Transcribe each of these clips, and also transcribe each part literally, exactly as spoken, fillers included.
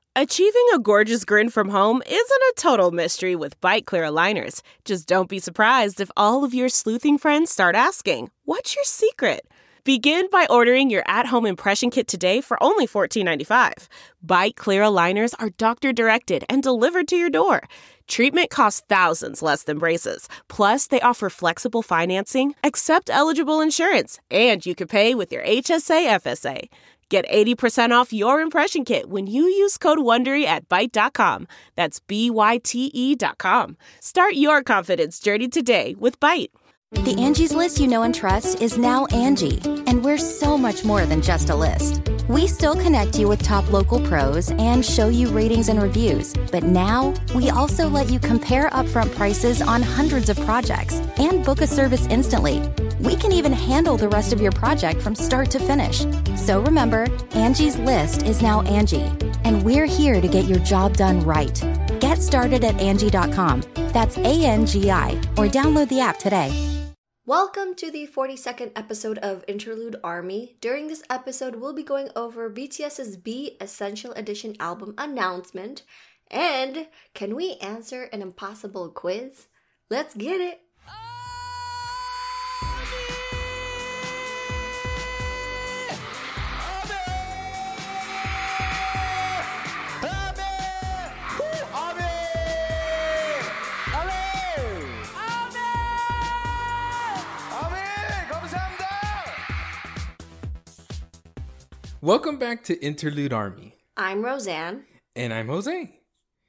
Achieving a gorgeous grin from home isn't a total mystery with Byte Clear aligners. Just don't be surprised if all of your sleuthing friends start asking, "What's your secret?" Begin by ordering your at-home impression kit today for only fourteen ninety-five. Byte Clear aligners are doctor-directed and delivered to your door. Treatment costs thousands less than braces. Plus, they offer flexible financing, accept eligible insurance, and you can pay with your H S A F S A. Get eighty percent off your impression kit when you use code WONDERY at Byte dot com. That's B Y T E dot com. Start your confidence journey today with Byte. The Angie's List you know and trust is now Angie, and we're so much more than just a list. We still connect you with top local pros and show you ratings and reviews, but now we also let you compare upfront prices on hundreds of projects and book a service instantly. We can even handle the rest of your project from start to finish. So remember, Angie's List is now Angie, and we're here to get your job done right. Get started at Angie dot com. That's A N G I, or download the app today. Welcome to the forty-second episode of Interlude Army. During this episode, we'll be going over BTS's B Essential Edition album announcement. And can we answer an impossible quiz? Let's get it! Welcome back to Interlude Army. I'm Roseanne. And I'm Jose.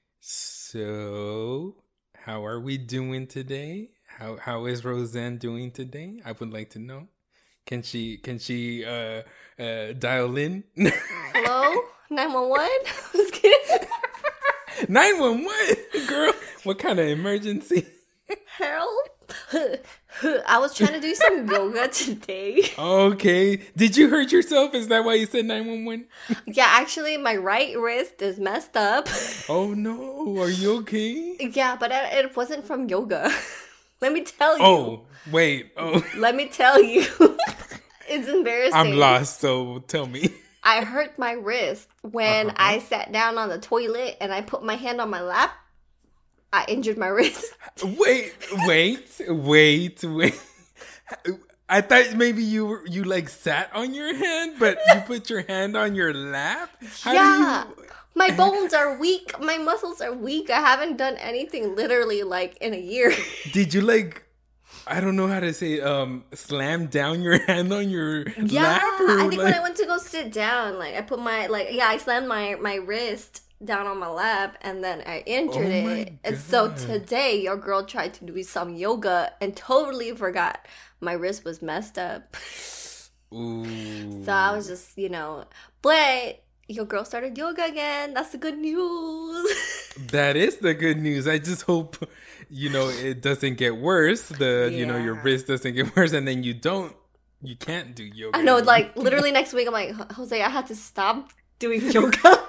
So, how are we doing today? How How is Roseanne doing today? I would like to know. Can she Can she uh, uh, dial in? Hello? nine one one? Who's kidding? nine one one? Girl, what kind of emergency? Harold? I was trying to do some yoga today. Okay. Did you hurt yourself? Is that why you said nine one one? Yeah, actually, my right wrist is messed up. Oh, no. Are you okay? Yeah, but it wasn't from yoga. Let me tell you. Oh, wait. Oh. Let me tell you. It's embarrassing. I'm lost, so tell me. I hurt my wrist when uh-huh. I sat down on the toilet and I put my hand on my lap. I injured my wrist. Wait, wait, wait, wait. I thought maybe you were, you like sat on your hand, but you put your hand on your lap? How yeah. do you... My bones are weak. My muscles are weak. I haven't done anything literally like in a year. Did you like, I don't know how to say, um, slam down your hand on your yeah, lap? Yeah, I think like... when I went to go sit down, like I put my, like, yeah, I slammed my, my wrist down on my lap and then I injured oh it. And so today your girl tried to do some yoga and totally forgot my wrist was messed up. Ooh. So I was just, you know, but your girl started yoga again. That's the good news. That is the good news. I just hope, you know, it doesn't get worse. The, yeah. you know, your wrist doesn't get worse and then you don't, you can't do yoga. I know, like literally next week I'm like, Jose, I had to stop doing yoga.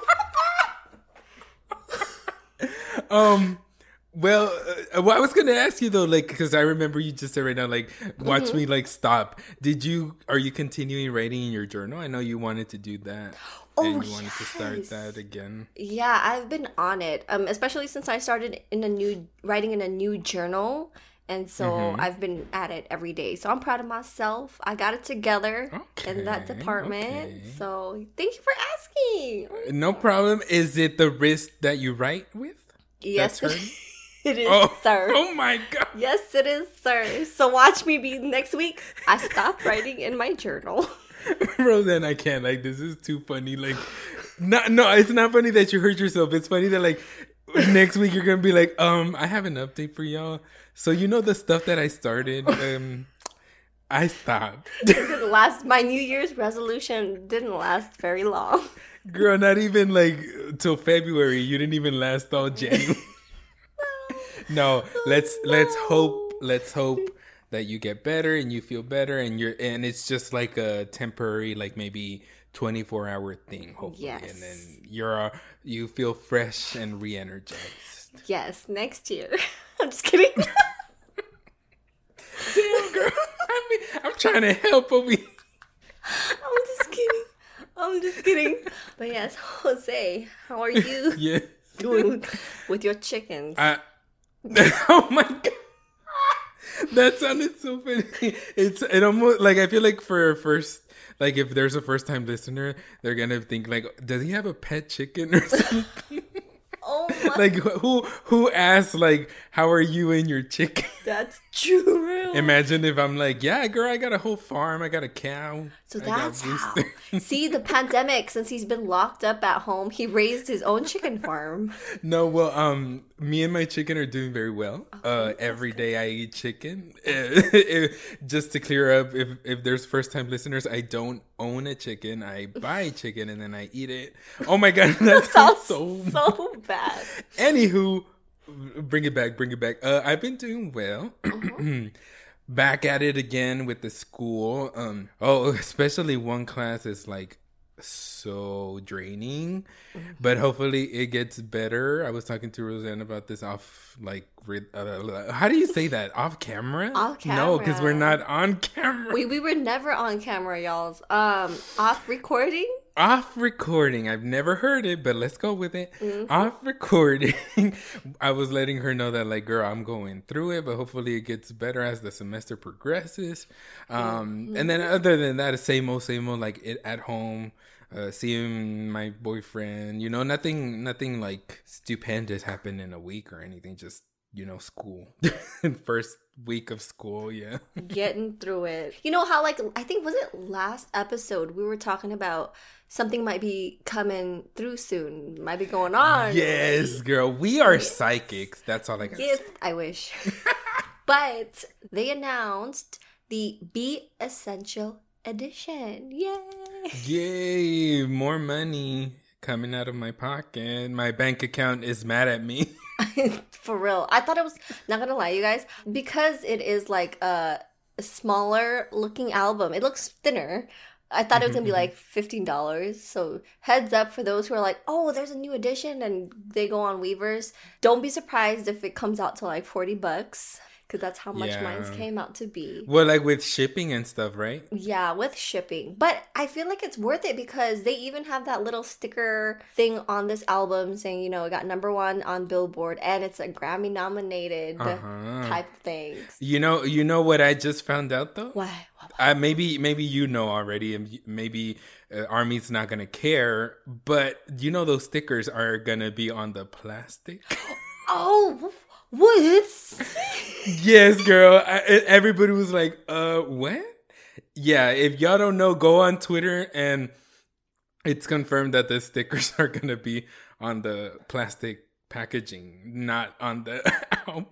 Um, well, uh, well, I was gonna ask you though, like, because I remember you just said right now, like, watch mm-hmm. me, like, stop. Did you? Are you continuing writing in your journal? I know you wanted to do that. Oh, and you yes. wanted to start that again. Yeah, I've been on it. Um, especially since I started in a new writing in a new journal, and so mm-hmm. I've been at it every day. So I'm proud of myself. I got it together okay, in that department. Okay. So thank you for asking. Oh, no problem. Is it the wrist that you write with? Yes, it is, oh, sir. Oh my god. Yes, it is, sir. So watch me be next week. I stopped writing in my journal. Roseanne, I can't. Like, this is too funny. Like, not, no, it's not funny that you hurt yourself. It's funny that, like, next week you're going to be like, um, I have an update for y'all. So, you know the stuff that I started? Um, I stopped. It didn't last. My New Year's resolution didn't last very long. Girl, not even like till February. You didn't even last all January. No, let's no. let's hope let's hope that you get better and you feel better and you're and it's just like a temporary, like maybe twenty-four hour thing, hopefully. Yes. And then you're uh, you feel fresh and re-energized. Yes, next year. I'm just kidding. Damn, girl. I mean, I'm trying to help over here. I'm just kidding. I'm just kidding. But yes, Jose, how are you Yes. doing with your chickens? I, oh my god. That sounded so funny. It's it almost like I feel like for a first like if there's a first time listener, they're gonna think like, does he have a pet chicken or something? Oh my Like who who asked like, how are you and your chicken? That's true. Imagine if I'm like, yeah, girl, I got a whole farm, I got a cow. So I got that's how. rooster." See, the pandemic, since he's been locked up at home, he raised his own chicken farm. No, well, um, me and my chicken are doing very well. Uh, every day I eat chicken. Just to clear up, if if there's first time listeners, I don't own a chicken. I buy chicken and then I eat it. Oh my god, that sounds so so bad. Anywho, bring it back, bring it back. Uh, I've been doing well. Uh-huh. Back at it again with the school. Um, oh, especially one class is like so draining, mm-hmm. but hopefully it gets better. I was talking to Roseanne about this off, like, uh, how do you say that? Off camera? Off camera. No, because we're not on camera. We we were never on camera, y'all. Um, off recording. Off recording. I've never heard it, but let's go with it. Mm-hmm. Off recording. I was letting her know that, like, girl, I'm going through it, but hopefully it gets better as the semester progresses. Um, mm-hmm. And then other than that, same old, same old, like it at home, uh, seeing my boyfriend, you know, nothing, nothing like stupendous happened in a week or anything. Just, you know, school. First week of school, yeah. Getting through it. You know how, like, I think, was it last episode we were talking about something might be coming through soon, might be going on. Yes, girl. We are yes. psychics. That's all I got. Yes, I wish. But they announced the Be Essential Edition. Yay! Yay! More money coming out of my pocket. My bank account is mad at me. For real. I thought it was, not gonna lie, you guys, because it is like a, a smaller looking album. It looks thinner. I thought it was gonna be like fifteen dollars. So heads up for those who are like, oh, there's a new edition and they go on Weavers. Don't be surprised if it comes out to like forty bucks. Because that's how much yeah. mine came out to be. Well, like with shipping and stuff, right? Yeah, with shipping. But I feel like it's worth it because they even have that little sticker thing on this album saying, you know, it got number one on Billboard and it's a Grammy nominated uh-huh. type of thing. You know, you know what I just found out though? What? Uh, maybe, maybe you know already, and maybe uh, Army's not gonna care. But you know, those stickers are gonna be on the plastic. Oh. What? Yes, girl. I, everybody was like, uh, what? Yeah, if y'all don't know, go on Twitter and it's confirmed that the stickers are going to be on the plastic packaging, not on the album.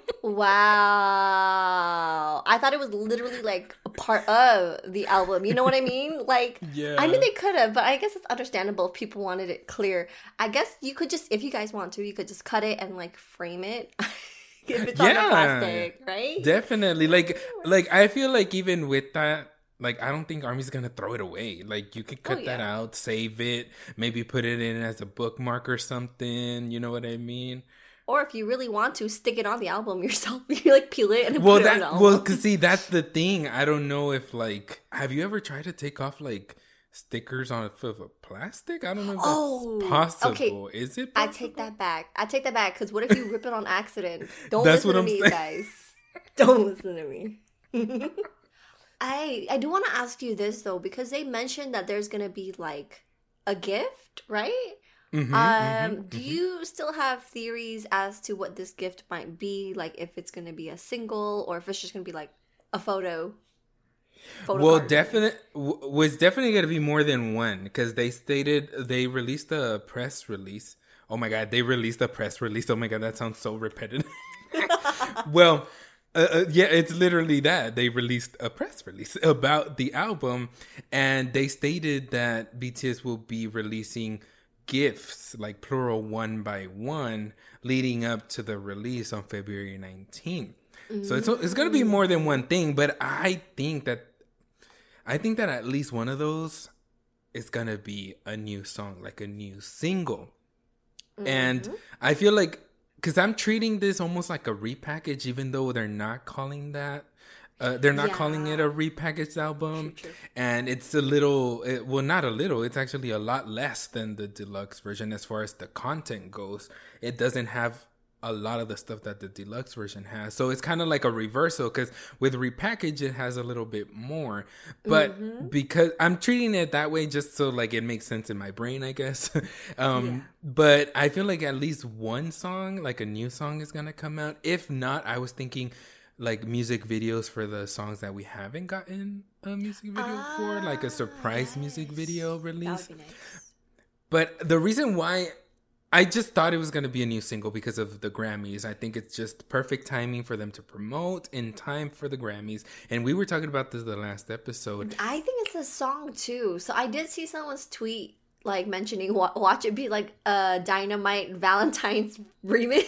Wow. I thought it was literally like a part of the album. You know what I mean? Like, yeah. I mean, they could have, but I guess it's understandable if people wanted it clear. I guess you could just, if you guys want to, you could just cut it and like frame it. If it's yeah, on the plastic, right? Definitely. Like, like I feel like even with that, like, I don't think Army's going to throw it away. Like, you could cut oh, yeah. that out, save it, maybe put it in as a bookmark or something. You know what I mean? Or if you really want to, stick it on the album yourself. You, like, peel it and well, put that, it on the album. Well, because, see, that's the thing. I don't know if, like, have you ever tried to take off, like, stickers on of a plastic? I don't know if oh, that's possible. Okay. Is it possible? I take that back. I take that back. Because what if you rip it on accident? Don't that's listen what to I'm me, saying. guys. Don't listen to me. I I do want to ask you this, though, because they mentioned that there's going to be, like, a gift, right? Mm-hmm, um, mm-hmm, do mm-hmm. you still have theories as to what this gift might be? Like, if it's going to be a single or if it's just going to be, like, a photo? photo well, card. definitely, w- was definitely going to be more than one because they stated, they released a press release. Oh, my God, they released a press release. Oh, my God, that sounds so repetitive. Well... Uh, uh, yeah, it's literally that. They released a press release about the album, and they stated that B T S will be releasing gifts, like plural, one by one, leading up to the release on February nineteenth. Mm-hmm. So it's it's going to be more than one thing, but I think that I think that at least one of those is going to be a new song, like a new single. Mm-hmm. And I feel like, because I'm treating this almost like a repackage, even though they're not calling that Uh, they're not Yeah. calling it a repackaged album. True, true. And it's a little, it, well, not a little. It's actually a lot less than the deluxe version as far as the content goes. It doesn't have a lot of the stuff that the deluxe version has. So it's kind of like a reversal, because with repackage, it has a little bit more. But mm-hmm. because I'm treating it that way just so like it makes sense in my brain, I guess. um, yeah. But I feel like at least one song, like a new song, is going to come out. If not, I was thinking like music videos for the songs that we haven't gotten a music video ah, for, like a surprise nice. music video release. That would be nice. But the reason why I just thought it was going to be a new single because of the Grammys. I think it's just perfect timing for them to promote in time for the Grammys. And we were talking about this the last episode. I think it's a song too. So I did see someone's tweet like mentioning watch it be like a Dynamite Valentine's remix.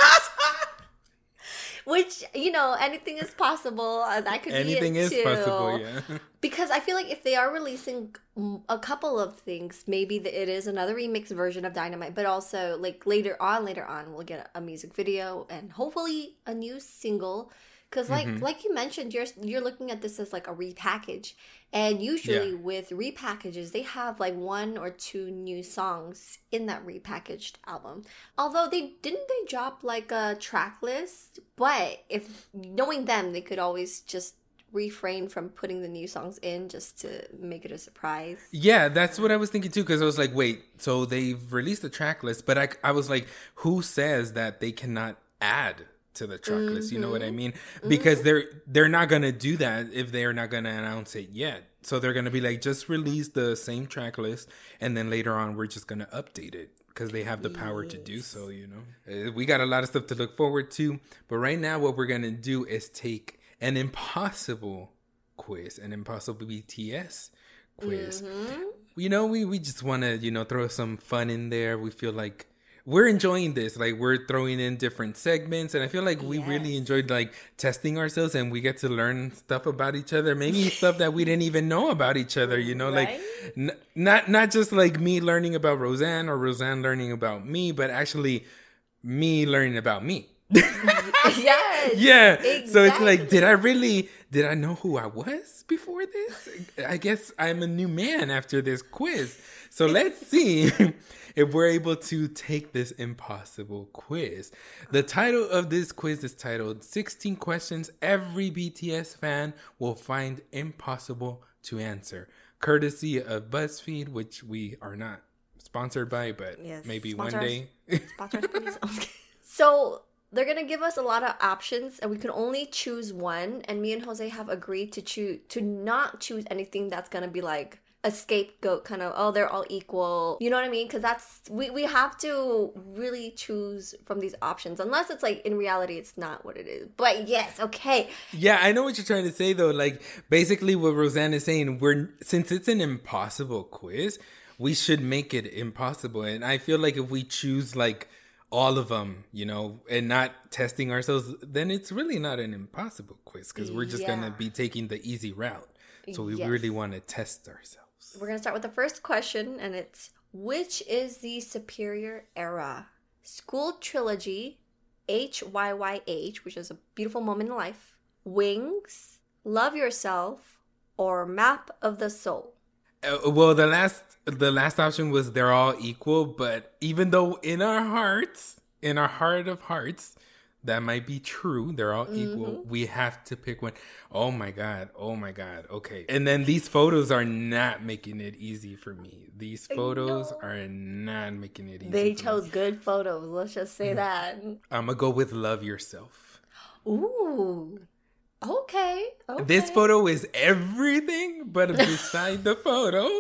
Which, you know, anything is possible. Uh, that could anything be it is too. possible, yeah. Because I feel like if they are releasing a couple of things, maybe it is another remix version of Dynamite, but also like later on, later on, we'll get a music video and hopefully a new single. Because like mm-hmm. like you mentioned, you're you're looking at this as like a repackage. And usually yeah. with repackages, they have like one or two new songs in that repackaged album. Although they didn't they drop like a track list, but if knowing them, they could always just refrain from putting the new songs in just to make it a surprise. Yeah, that's what I was thinking too, because I was like, wait, so they've released a track list, but I, I was like, who says that they cannot add to the track mm-hmm. list? You know what I mean? Because mm-hmm. they're they're not gonna do that if they're not gonna announce it yet. So they're gonna be like, just release the same track list, and then later on we're just gonna update it because they have the power yes. to do so. You know, we got a lot of stuff to look forward to, but right now what we're gonna do is take an impossible quiz, an impossible B T S quiz. Mm-hmm. You know, we we just want to you know throw some fun in there. We feel like we're enjoying this. Like, we're throwing in different segments, and I feel like we yes. really enjoyed like testing ourselves, and we get to learn stuff about each other, maybe stuff that we didn't even know about each other, you know, right? like n- not not just like me learning about Roseanne or Roseanne learning about me, but actually me learning about me. Yes. Yeah. Exactly. So it's like, did I really did I know who I was before this? I guess I'm a new man after this quiz. So let's see if we're able to take this impossible quiz. The title of this quiz is titled sixteen questions every B T S fan will find impossible to answer, courtesy of BuzzFeed, which we are not sponsored by, but yes, maybe one day. Sponsors, please. So they're going to give us a lot of options, and we can only choose one. And me and Jose have agreed to choose to not choose anything that's going to be like a scapegoat kind of, oh, they're all equal. You know what I mean? Because that's, we, we have to really choose from these options. Unless it's like, in reality, it's not what it is. But yes, okay. Yeah, I know what you're trying to say, though. Like, basically what Roseanne is saying, we're since it's an impossible quiz, we should make it impossible. And I feel like if we choose, like, all of them, you know, and not testing ourselves, then it's really not an impossible quiz, because we're just yeah. going to be taking the easy route. So we yes. really want to test ourselves. We're going to start with the first question, and it's, which is the superior era? School Trilogy, H Y Y H, which is a beautiful moment in life, Wings, Love Yourself, or Map of the Soul? Uh, well, the last the last option was they're all equal, but even though in our hearts, in our heart of hearts, that might be true, they're all mm-hmm. equal, we have to pick one. Oh my God, oh my God, okay. And then these photos are not making it easy for me. These photos are not making it easy. They chose me. Good photos, let's just say that. I'm gonna go with Love Yourself. Ooh. Okay, okay. This photo is everything, but beside the photo,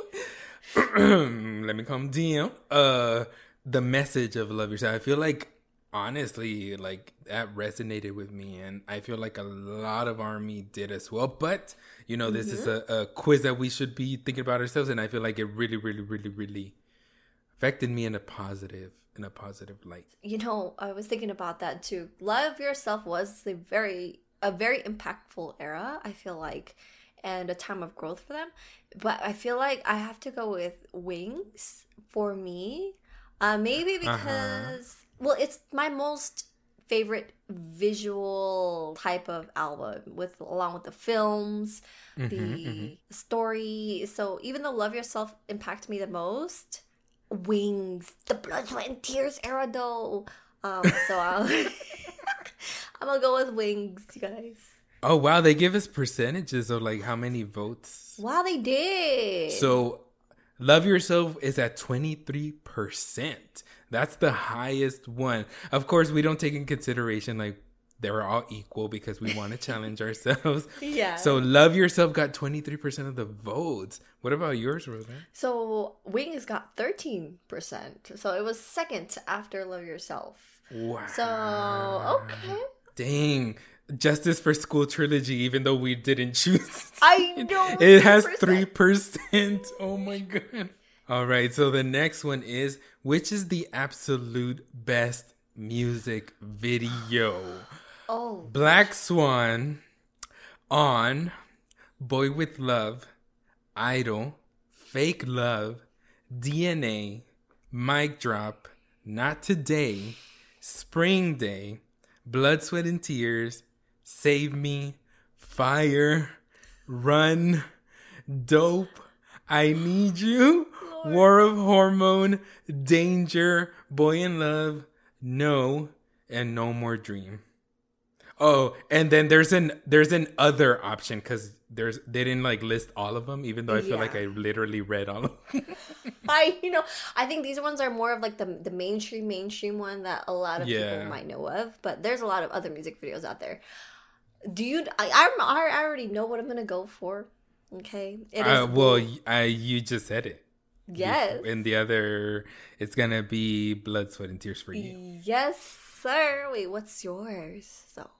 let me calm down. Uh, the message of Love Yourself. I feel like, honestly, like that resonated with me, and I feel like a lot of ARMY did as well. But you know, this mm-hmm. is a, a quiz that we should be thinking about ourselves, and I feel like it really, really, really, really affected me in a positive, in a positive light. You know, I was thinking about that too. Love Yourself was the very a very impactful era, I feel like, and a time of growth for them. But I feel like I have to go with Wings for me. Uh, maybe because, uh-huh. well, it's my most favorite visual type of album, with along with the films, mm-hmm, the mm-hmm. story. So even though Love Yourself impacted me the most, Wings, the Blood, Sweat, and Tears era though. Um, so I'll I'm gonna go with Wings, you guys. Oh wow, they give us percentages of like how many votes. Wow, they did. So Love Yourself is at twenty-three percent. That's the highest one. Of course, we don't take in consideration like they were all equal because we want to challenge ourselves. Yeah. So Love Yourself got twenty-three percent of the votes. What about yours, Roseanne? So Wings got thirteen percent. So it was second after Love Yourself. Wow. So, okay. Dang. Justice for School trilogy, even though we didn't choose. I know. It has three percent. Oh my God. All right. So the next one is, which is the absolute best music video? Oh. Black Swan, On, Boy With Love, Idol, Fake Love, D N A, Mic Drop, Not Today, Spring Day, Blood, Sweat, and Tears, Save Me, Fire, Run, Dope, I Need You, Lord. War of Hormone, Danger, Boy in Love, No, and No More Dream. Oh, and then there's an there's an other option because there's they didn't like list all of them, even though I feel yeah. like I literally read all of them. I you know I think these ones are more of like the the mainstream mainstream one that a lot of yeah. people might know of, but there's a lot of other music videos out there. Do you? I I, I already know what I'm gonna go for. Okay, it is. Uh, well, I you just said it. Yes. And the other, it's gonna be Blood, Sweat, and Tears for you. Yes, sir. Wait, what's yours? So.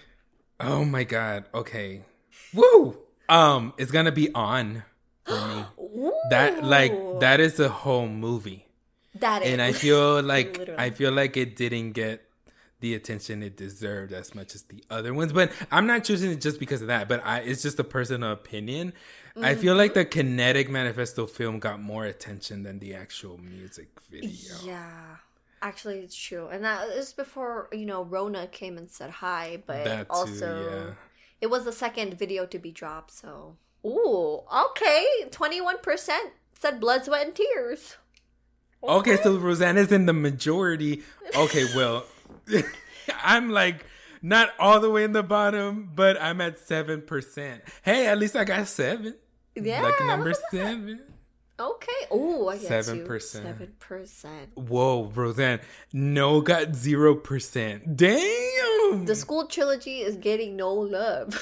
Oh my God. Okay. Woo! Um, it's gonna be On for me. That like that is a whole movie. That is. And I feel like Literally. I feel like it didn't get the attention it deserved as much as the other ones. But I'm not choosing it just because of that. But I it's just a personal opinion. Mm-hmm. I feel like the Kinetic Manifesto film got more attention than the actual music video. Yeah. Actually, it's true. And that is before, you know, Rona came and said hi. But that too, also, yeah. It was the second video to be dropped, so. Ooh, okay. twenty-one percent said Blood, Sweat, and Tears. Okay, okay so Rosanna's in the majority. Okay, well, I'm like not all the way in the bottom, but I'm at seven percent. Hey, at least I got seven. Yeah. Lucky number seven. Okay. Oh, I get Seven percent. Seven percent. Whoa, Roseanne. No got zero percent. Damn. The School trilogy is getting no love.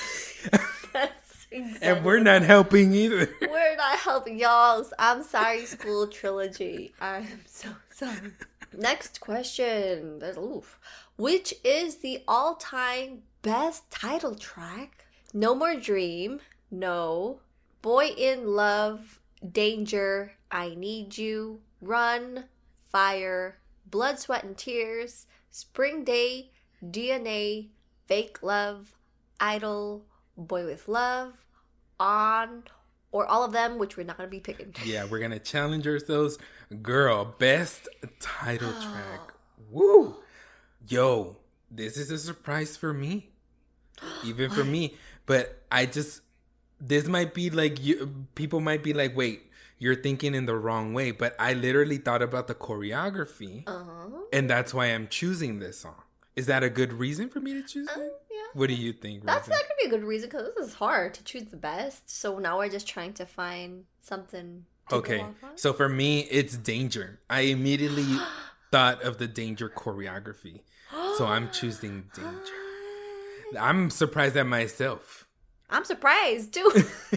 That's exactly and we're not helping either. We're not helping y'all. I'm sorry, School trilogy. I'm so sorry. Next question. There's oof. Which is the all-time best title track? No More Dream. No. Boy in Love. Danger, I Need You, Run, Fire, Blood, Sweat, and Tears, Spring Day, D N A, Fake Love, Idol, Boy with Love, On, or all of them, which we're not going to be picking. Yeah, we're going to challenge ourselves. Girl, best title track. Woo! Yo, this is a surprise for me. Even for me. But I just... This might be like, you, people might be like, wait, you're thinking in the wrong way. But I literally thought about the choreography. Uh-huh. And that's why I'm choosing this song. Is that a good reason for me to choose um, it? Yeah. What do you think, That's not going to be a good reason because this is hard to choose the best. So now we're just trying to find something to Okay. So for me, it's Danger. I immediately thought of the Danger choreography. So I'm choosing Danger. I'm surprised at myself. I'm surprised too.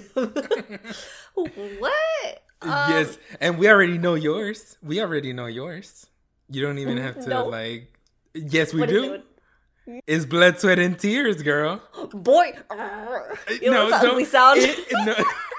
What? Um, yes, and we already know yours. We already know yours. You don't even have to no. like. Yes, we what do. It? It's Blood, Sweat, and Tears, girl. Boy, you know no, what's ugly sound? It, no.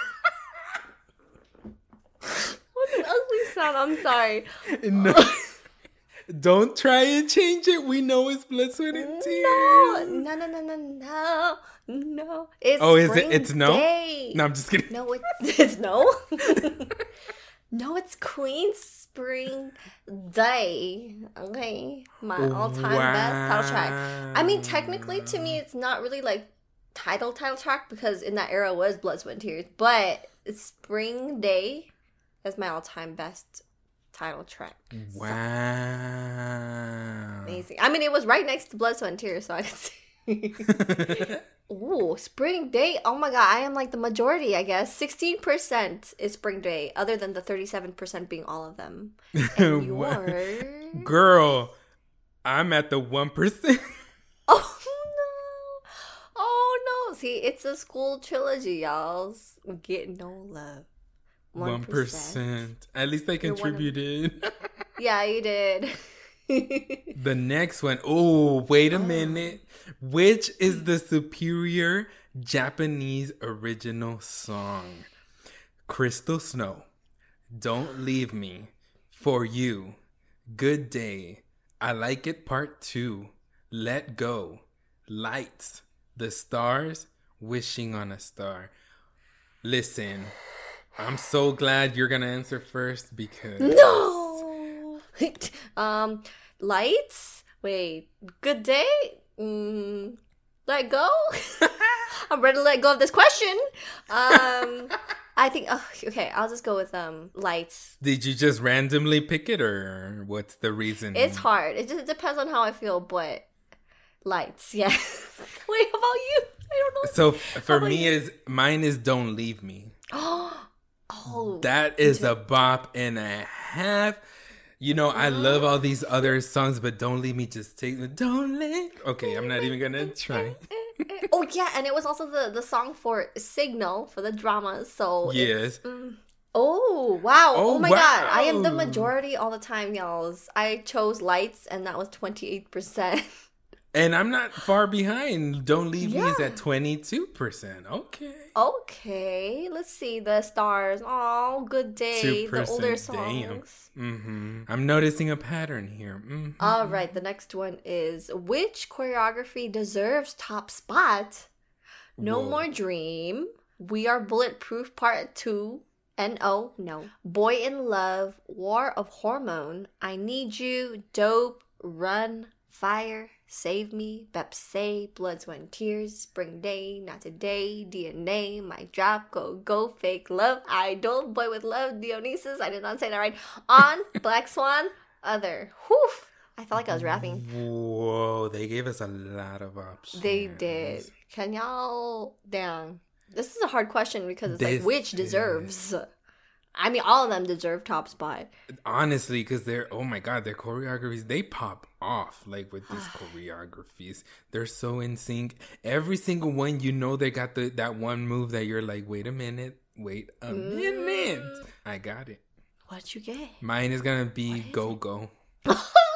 What's an ugly sound? I'm sorry. No. Don't try and change it. We know it's Blood, Sweat, and Tears. No, no, no, no, no, no. No, it's oh, is it? It's no. Day. No, I'm just kidding. No, it's it's no. No, it's Queen's Spring Day. Okay. My all-time Wow. best title track. I mean, technically, to me, it's not really like title title track because in that era was Blood, Sweat, and Tears. But Spring Day is my all-time best title track. Wow. So, amazing. I mean, it was right next to Blood, Sweat, and Tears, so I could see. Ooh, Spring Day. Oh my god, I am like the majority, I guess. sixteen percent is Spring Day, other than the thirty-seven percent being all of them. And yours? Girl, I'm at the one percent. Oh no. Oh no. See, it's a school trilogy, y'all. Get no love. one percent. At least I contributed. Yeah, you did. The next one. Oh, wait a minute. Which is the superior Japanese original song? Crystal Snow, Don't Leave Me, For You, Good Day, I Like It Part two, Let Go, Lights, The Stars, Wishing on a Star. Listen, I'm so glad you're gonna answer first because No. um, Lights. Wait. Good Day. Mm, let go. I'm ready to let go of this question. Um, I think. Oh, okay, I'll just go with um Lights. Did you just randomly pick it, or what's the reason? It's hard. It just depends on how I feel, but Lights. Yeah. Wait, how about you? I don't know. So for me, you? is mine is Don't Leave Me. Oh, that is a bop and a half. You know, I love all these other songs, but Don't Leave Me, just take the Don't Leave. Okay, I'm not even gonna try. Oh yeah, and it was also the the song for Signal for the drama. So yes. Mm, oh wow! Oh, oh my wow. god! I am the majority all the time, y'all. I chose Lights, and that was twenty-eight percent. And I'm not far behind. Don't Leave yeah. Me is at twenty-two percent. Okay. Okay. Let's see. The Stars. Oh, Good Day. The older songs. Mm-hmm. I'm noticing a pattern here. Mm-hmm. All right. The next one is, which choreography deserves top spot? No Whoa. More Dream. We Are Bulletproof Part two. And oh, no. Boy in Love. War of Hormone. I Need You. Dope. Run. Fire. Save Me, Bepsay, Blood, Sweat, and Tears, Spring Day, Not Today, D N A, My Drop, Go, Go, Fake Love, Idol, Boy with Love, Dionysus, I did not say that right, On, Black Swan, Other. Whew, I felt like I was rapping. Whoa, they gave us a lot of options. They did. Can y'all, damn. This is a hard question because it's this like, which deserves? I mean, all of them deserve top spot. Honestly, because they're, oh my God, their choreographies, they pop off, like, with these choreographies. They're so in sync. Every single one, you know, they got the that one move that you're like, wait a minute, wait a mm. minute. I got it. What'd you get? Mine is going to be Go Go. Oh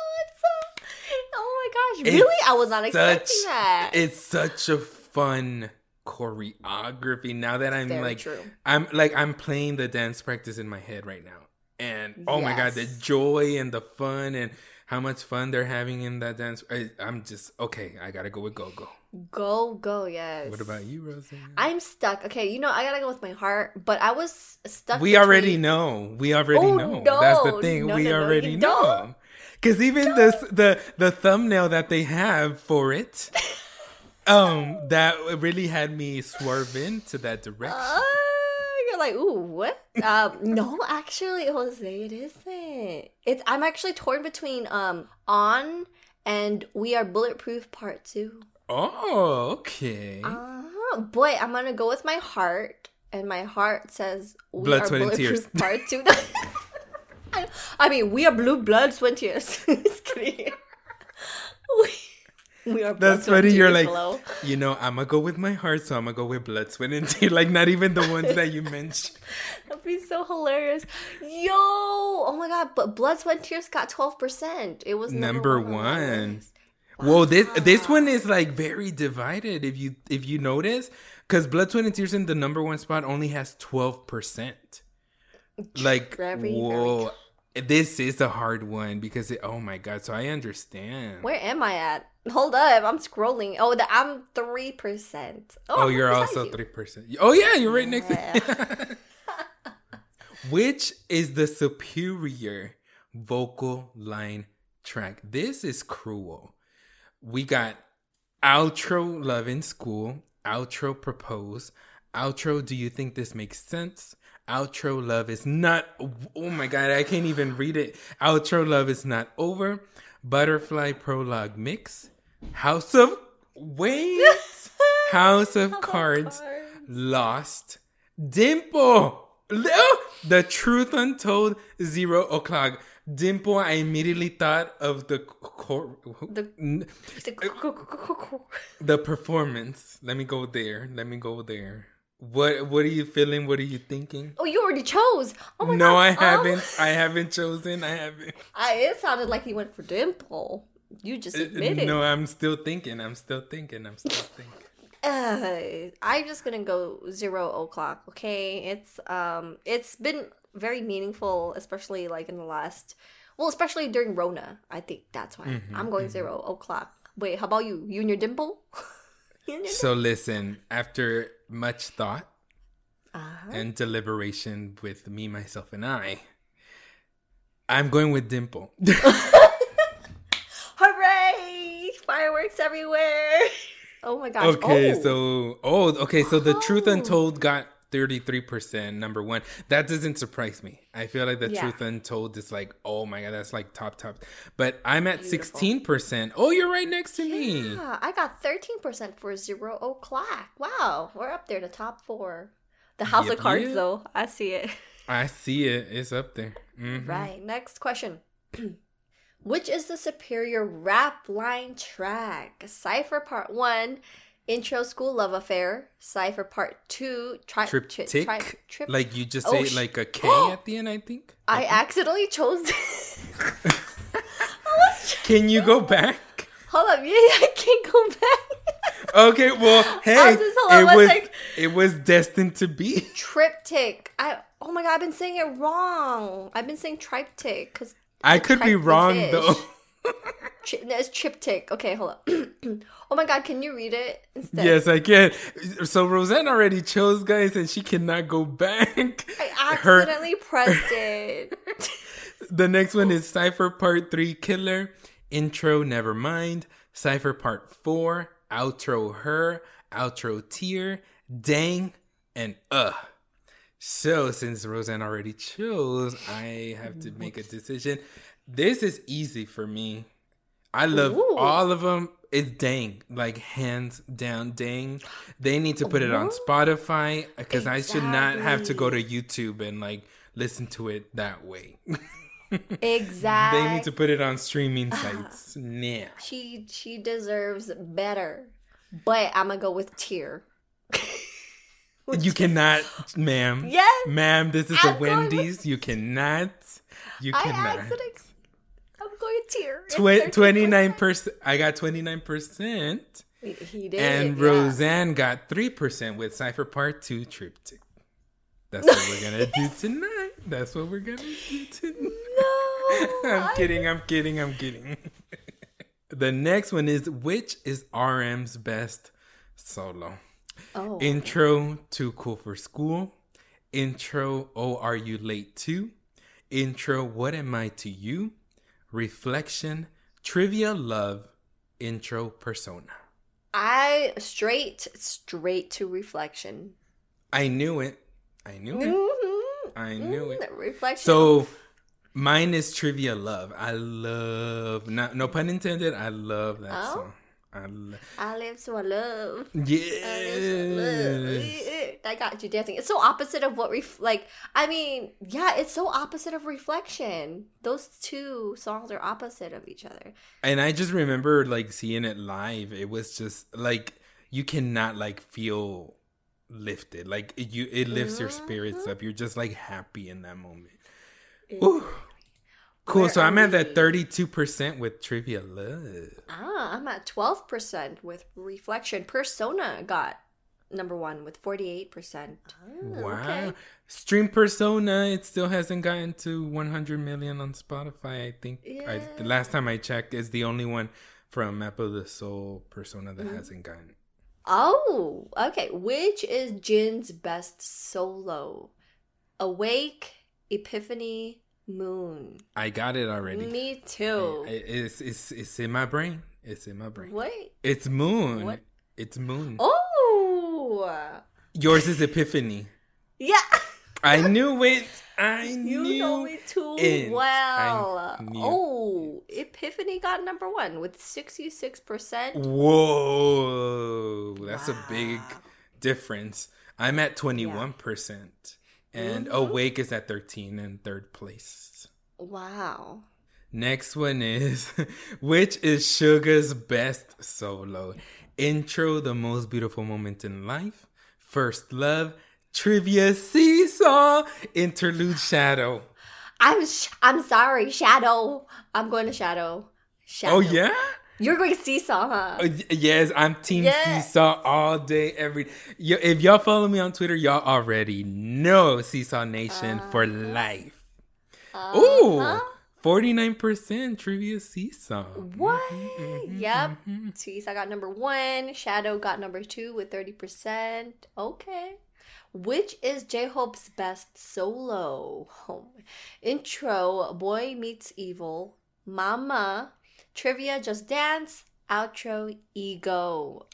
my gosh, really? It's I was not expecting such, that. It's such a fun choreography. Now that I'm Very like true. I'm like I'm playing the dance practice in my head right now, and oh yes. my god, the joy and the fun and how much fun they're having in that dance. I, I'm just okay. I gotta go with Go Go. Go Go, yes. What about you, Roseanne? I'm stuck. Okay, you know I gotta go with my heart, but I was stuck. We between... already know. We already oh, know. No. That's the thing. No, we no, no, already you know. Don't. Because even the the the thumbnail that they have for it. Um, that really had me swerve into that direction. Uh, you're like, ooh, what? Um, no, actually, Jose, it isn't. It's I'm actually torn between um On and We Are Bulletproof Part Two. Oh, okay. Uh, boy, I'm gonna go with my heart, and my heart says We Blood, Are Sweat, and Tears. Bulletproof Part Two. I, I mean, we are blue blood, sweat, and tears. Just kidding. We. We are That's funny. You're like, below. You know, I'm gonna go with my heart, so I'm gonna go with Blood, Sweat, and Tears. Like, not even the ones that you mentioned. That'd be so hilarious. Yo, oh my god! But Blood, Sweat, and Tears got twelve percent. It was number, number one. one. Wow. Whoa, this this one is like very divided. If you if you notice, because Blood, Sweat, and Tears in the number one spot only has twelve percent. Like, very, whoa. Very this is a hard one because it, oh my god, so I understand. Where am I at? Hold up, I'm scrolling. Oh, the, I'm three percent. Oh, oh you're also three percent. Oh yeah, you're right next yeah. to me. Which is the superior vocal line track. This is cruel. We got outro Love in School, outro Propose, outro Do You Think This Makes Sense, outro Love Is Not, oh my god, I can't even read it. Outro Love Is Not Over, Butterfly Prologue Mix, House of, wait, House of Cards, Lost, Dimple, The Truth Untold, Zero O'Clock. Dimple, I immediately thought of the cor- The, the performance. Let me go there. Let me go there. What What are you feeling? What are you thinking? oh, you already chose. Oh my no, god. I Oh. haven't. I haven't chosen. I haven't. I, it sounded like you went for Dimple. You just admitted. No, I'm still thinking. I'm still thinking. I'm still thinking. Uh, I'm just gonna go zero o'clock. Okay, it's um, it's been very meaningful, especially like in the last, well, especially during Rona. I think that's why Mm-hmm, I'm going zero o'clock. Wait, how about you? You and your Dimple? You and your So listen, after much thought Uh-huh. and deliberation with me, myself, and I, I'm going with Dimple. Hooray! Fireworks everywhere! Oh my gosh. Okay, oh. so oh, okay, so the Truth Oh. Untold got thirty-three percent, number one. That doesn't surprise me. I feel like the Yeah. Truth Untold is like, oh my god, that's like top top. But I'm at Beautiful. sixteen percent. Oh, you're right next to me. Yeah, I got thirteen percent for zero o'clock. Wow, we're up there, the top four. The House Yep, of Cards, yep. though, I see it. I see it. It's up there. Mhm. Right, next question. Which is the superior rap line track? Cypher Part one, Intro School Love Affair. Cypher Part two, tri- tri- Triptych? tri- trip- Like you just Oh, say it sh- like a K at the end, I think. I accidentally chose... Can you go back? Hold up, yeah, I can't go back. Okay, well, hey, I'll just- hold on it one was sec. it was destined to be. Triptych. I oh my god, I've been saying it wrong. I've been saying triptych because I could be the wrong fish. though. Tri- no, it's triptych. Okay, hold up. Oh my god, can you read it instead? Yes, I can. So Roseanne already chose, guys, and she cannot go back. I Her- accidentally pressed it. The next one is Cypher Part three, Killer. Intro, Nevermind. Cypher Part four, Outro, Her. Outro, Tear. Dang, and Uh. So, since Roseanne already chose, I have to make a decision. This is easy for me. I love Ooh. all of them. It's Dang, like hands down Dang. They need to put it on Spotify because I should not have to go to YouTube and like listen to it that way. Exactly. They need to put it on streaming sites. Yeah. She she deserves better, but I'm gonna go with tear. You cannot, ma'am. Yes, Ma'am, this is I'm a going with- Wendy's. You cannot. You I cannot. accidentally. I'm going tear. It's Tw- thirteen twenty-nine percent. I got twenty-nine percent. He, he did. And yeah. Roseanne got three percent with Cypher Part two Triptych. That's what we're going to do tonight. That's what we're going to do tonight. No, I'm I- kidding. I'm kidding. I'm kidding. The next one is, which is R M's best solo? Oh. Intro, Too Cool for School. Intro, Oh, Are You Late Too? Intro, What Am I to You? Reflection, Trivia Love. Intro, Persona. I straight straight to reflection. I knew it. I knew it. Mm-hmm. I knew it. Reflection. So mine is Trivia Love. I love, not, no pun intended, I love that Oh? song. I love. I live so I love. I live Yeah. so I love. I got you dancing. It's so opposite of what ref like. I mean, yeah, it's so opposite of reflection. Those two songs are opposite of each other. And I just remember like seeing it live. It was just like you cannot like feel lifted. Like it, you, it lifts your spirits up. You're just like happy in that moment. Ooh. Cool. Where So I'm are at that we? thirty-two percent with Trivia Love. Ah, I'm at twelve percent with reflection. Persona got number one with forty-eight percent. Ah, Wow. okay. Stream Persona, it still hasn't gotten to one hundred million on Spotify. I think I, the Yeah. last time I checked is the only one from Map of the Soul Persona that Mm-hmm. hasn't gotten. Oh, okay. Which is Jin's best solo? Awake, Epiphany, Moon. I got it already. Me too. It- It's it's it's in my brain. It's in my brain. What? It's Moon. What? It's Moon. Oh. Yours is Epiphany. Yeah. I knew it. I You knew know it too it. well. I knew Oh, Epiphany got number one with sixty-six percent. Whoa, that's a big Wow. difference. I'm at twenty-one percent, and Mhm. Awake is at thirteen in third place. Wow. Next one is, which is Suga's best solo? Intro, The Most Beautiful Moment in Life, First Love, Trivia, Seesaw, Interlude, Shadow. I'm sh- I'm sorry, Shadow. I'm going to Shadow. Shadow. Oh, yeah? You're going to Seesaw, huh? Uh, y- Yes, I'm Team Yeah. Seesaw all day, every. Y- If y'all follow me on Twitter, y'all already know Seesaw Nation Uh, for life. Uh-huh. Ooh, forty-nine percent Trivia Seesaw. What? Mhm, Yep. mhm. Seesaw got number one. Shadow got number two with thirty percent. Okay. Which is J-Hope's best solo? Oh. Intro, Boy Meets Evil. Mama. Trivia, Just Dance. Outro, Ego.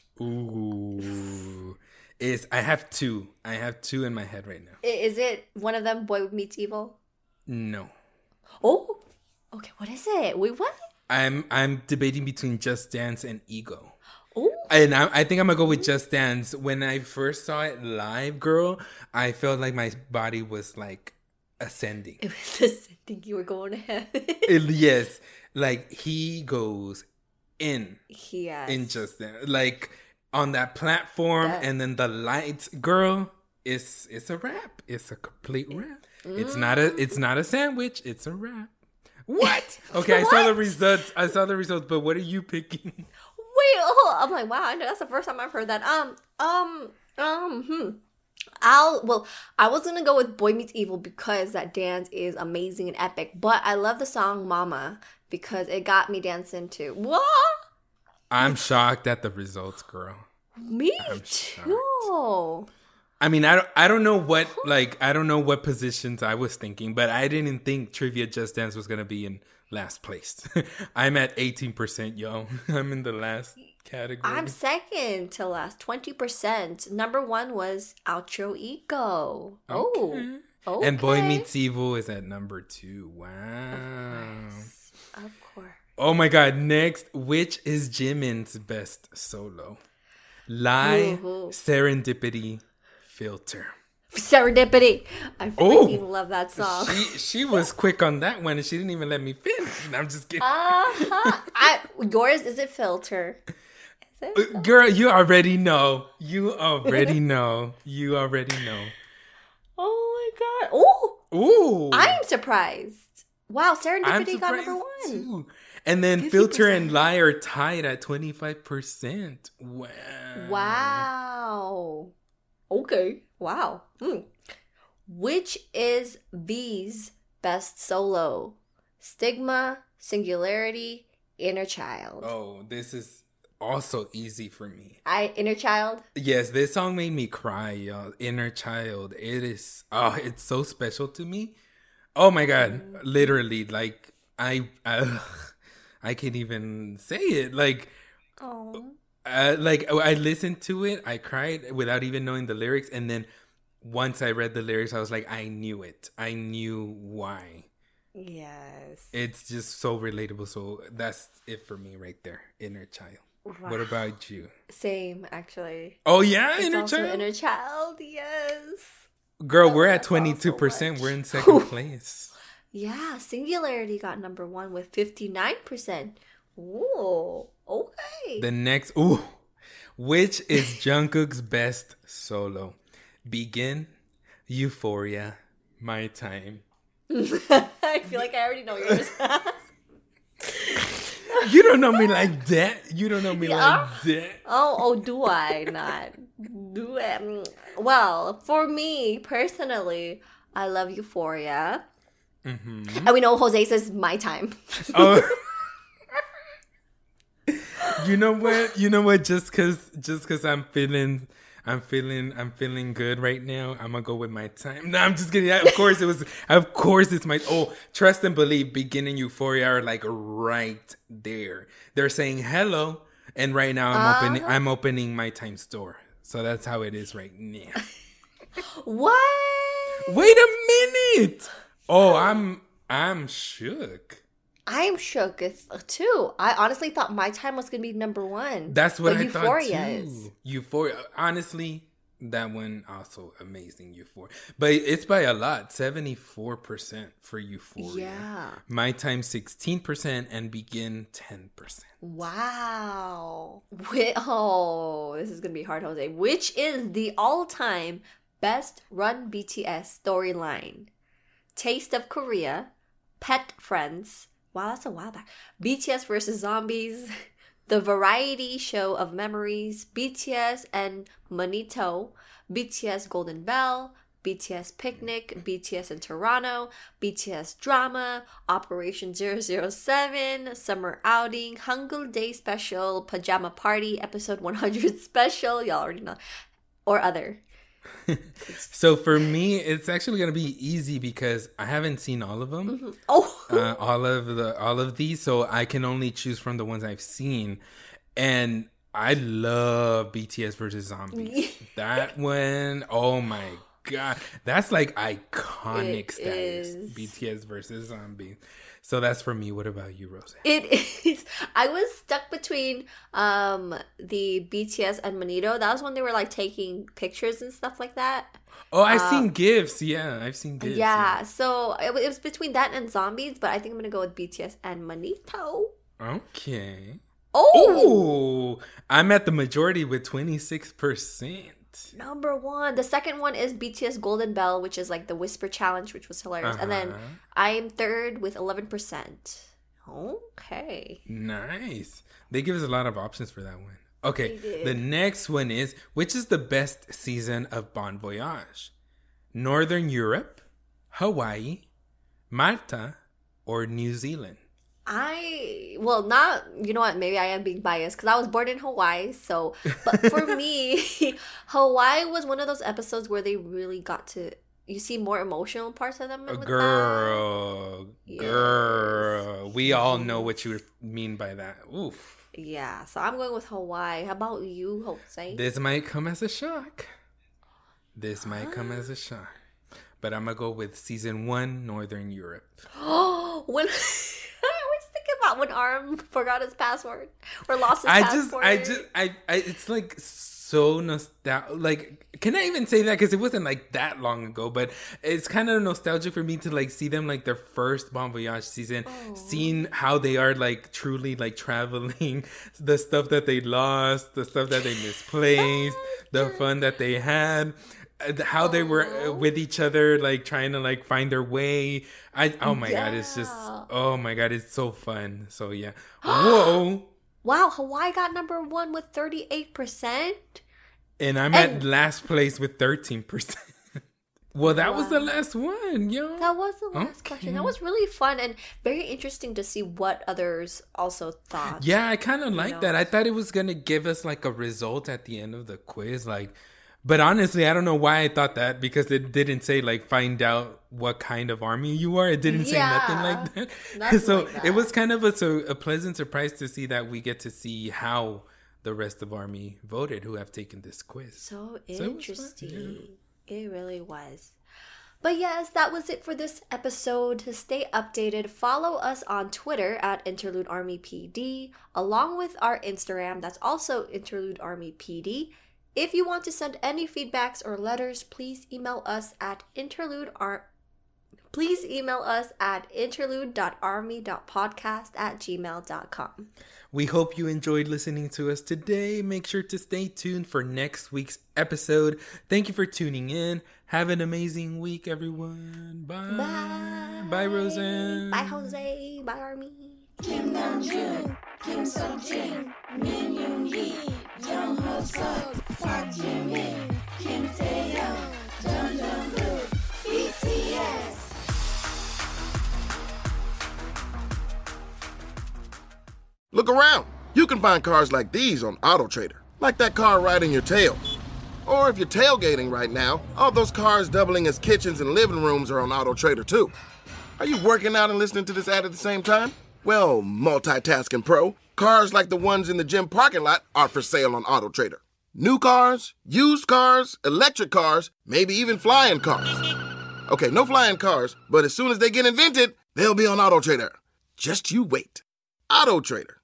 Ooh, is I have two. I have two in my head right now. I- Is it one of them, Boy Meets Evil? No, Oh. Okay, what is it? Wait, what? I'm I'm debating between Just Dance and Ego. Oh. And I, I think I'm gonna go with Just Dance. When I first saw it live, girl, I felt like my body was like ascending. It was just think you were going to heaven. It- yes, like he goes in Yes. in Just Dance, like on that platform, That- and then the lights, girl. It's it's a wrap. It's a complete wrap. It's not a it's not a sandwich. It's a wrap. What? Okay, I saw the What? results. I saw the results, but what are you picking? Wait, oh, I'm like, wow, I know that's the first time I've heard that. Um, um, um, hmm. I'll, well, I was gonna go with Boy Meets Evil because that dance is amazing and epic, but I love the song Mama because it got me dancing too. What? I'm shocked at the results, girl. Me I'm too. I mean, I don't, I don't know what, like, I don't know what positions I was thinking, but I didn't think Trivia Just Dance was going to be in last place. I'm at eighteen percent, yo. I'm in the last category. I'm second to last, twenty percent. Number one was Outro Ego. Oh, okay. And Boy Meets Evil is at number two. Wow. Of course. Oh my God. Next, which is Jimin's best solo? Lie, Woohoo. Serendipity, Filter. Serendipity. I Oh. freaking love that song. She she was quick on that one, and she didn't even let me finish. I'm just kidding. Uh-huh. I, yours is it Filter? Is it? Uh, Girl, you already know. You already know. You already know. Oh my god. Oh, Ooh. I'm surprised. Wow, Serendipity I'm got surprised number one. too. And then fifty Filter percent. and Lie are tied at twenty-five percent. Wow. Wow. Okay. Wow. Hmm. Which is V's best solo? Stigma, Singularity, Inner Child. Oh, this is also easy for me. I Inner Child. Yes, this song made me cry, y'all. Inner Child. It is, oh, it's so special to me. Oh my God. Literally, like, I, I, I can't even say it. Like, Oh. uh, like I listened to it, I cried without even knowing the lyrics. And then once I read the lyrics, I was like, I knew it. I knew why. Yes. It's just so relatable. So that's it for me right there. Inner Child. What about you? Same, actually. Oh yeah, It's Inner also Child. Inner Child. Yes. Girl, I we're love at that song so twenty-two percent. much. We're in second place. Yeah, Singularity got number one with fifty-nine percent. Ooh, okay. The next, ooh, which is Jungkook's best solo? Begin, Euphoria, My Time. I feel like I already know yours. You don't know me like that. You don't know me Yeah. like that. oh, oh, do I not? Do I? Mm, Well, for me personally, I love Euphoria. Mm-hmm. And we know Jose says My Time. Oh. You know what? You know what? Just cause, just cause I'm feeling, I'm feeling I'm feeling good right now. I'm gonna go with my time. No, I'm just kidding. Of course it was. Of course it's my. Oh, Trust and Believe, Beginning, Euphoria are like right there. They're saying hello, and right now I'm uh-huh. opening. I'm opening my Time store. So that's how it is right now. What? Wait a minute. Oh, I'm I'm shook. I'm shook it's, too. I honestly thought My Time was gonna be number one. That's what I Euphoria thought too. Is. Euphoria, honestly, that one also amazing. Euphoria, but it's by a lot, seventy-four percent for Euphoria. Yeah. My Time sixteen percent and Begin ten percent. Wow. Wh- oh, this is gonna be hard, Jose. Which is the all-time best run B T S storyline? Taste of Korea, Pet Friends. Wow, that's a while back. B T S versus Zombies, The Variety Show of Memories, B T S and Monito, B T S Golden Bell, B T S Picnic, B T S in Toronto, B T S Drama, Operation zero zero seven, Summer Outing, Hangul Day Special, Pajama Party, Episode one hundred Special, y'all already know, or other. So for me, it's actually gonna be easy because I haven't seen all of them. Mm-hmm. Oh, uh, all of the all of these, so I can only choose from the ones I've seen, and I love B T S versus Zombies. That one, oh my god, that's like iconic it status. Is. B T S versus Zombies. So that's for me. What about you, Rose? It is. I was stuck between um the B T S and Monito. That was when they were like taking pictures and stuff like that. Oh, I've um, seen GIFs. Yeah, I've seen GIFs. Yeah, yeah. So it, it was between that and Zombies, but I think I'm gonna go with B T S and Monito. Okay. Oh, Ooh, I'm at the majority with twenty-six percent. Number one. The second one is B T S Golden Bell, which is like the Whisper Challenge, which was hilarious. Uh-huh. And then I'm third with eleven percent. Okay. Nice. They give us a lot of options for that one. Okay. The next one is, which is the best season of Bon Voyage? Northern Europe, Hawaii, Malta, or New Zealand? I, well, not, you know what, maybe I am being biased because I was born in Hawaii, so, but for me, Hawaii was one of those episodes where they really got to, you see more emotional parts of them. With girl, that. girl, yes. We all know what you mean by that. Oof. Yeah, so I'm going with Hawaii. How about you, Jose? This might come as a shock. This huh? might come as a shock. But I'm going to go with season one, Northern Europe. Oh, when... about when Arm forgot his password or lost his I passport. I just, I just, I, I, it's like so nostalgic. Like, can I even say that? Because it wasn't like that long ago, but it's kind of nostalgic for me to like see them like their first Bon Voyage season, oh. seeing how they are like truly like traveling, the stuff that they lost, the stuff that they misplaced, the fun that they had. How they were with each other, like trying to like find their way. I oh my yeah. god, it's just oh my god, it's so fun. So yeah, whoa, wow, Hawaii got number one with thirty-eight percent, and I'm and- at last place with thirteen percent. Well, that wow. was the last one, yo. That was the last okay. question. That was really fun and very interesting to see what others also thought. Yeah, I kind of like that. I thought it was gonna give us like a result at the end of the quiz, like. But honestly, I don't know why I thought that because it didn't say like find out what kind of army you are. It didn't say yeah, nothing like that. Nothing so like that. It was kind of a, so, a pleasant surprise to see that we get to see how the rest of Army voted who have taken this quiz. So interesting. So it, yeah. It really was. But yes, that was it for this episode. To stay updated, follow us on Twitter at Interlude Army P D, along with our Instagram. That's also Interlude Army P D. If you want to send any feedbacks or letters, please email us at interlude ar- please email us at interlude dot army dot podcast at gmail dot com. We hope you enjoyed listening to us today. Make sure to stay tuned for next week's episode. Thank you for tuning in. Have an amazing week, everyone. Bye. Bye. Bye, Roseanne. Bye, Jose. Bye, Army. Kim Namjoon, Kim Seokjin, Min Yoongi, Jung Hoseok, Park Jimin, Kim Taehyung, Jung Jungkook, B T S. Look around. You can find cars like these on AutoTrader, like that car right in your tail. Or if you're tailgating right now, all those cars doubling as kitchens and living rooms are on AutoTrader too. Are you working out and listening to this ad at the same time? Well, multitasking pro, cars like the ones in the gym parking lot are for sale on AutoTrader. New cars, used cars, electric cars, maybe even flying cars. Okay, no flying cars, but as soon as they get invented, they'll be on AutoTrader. Just you wait. AutoTrader.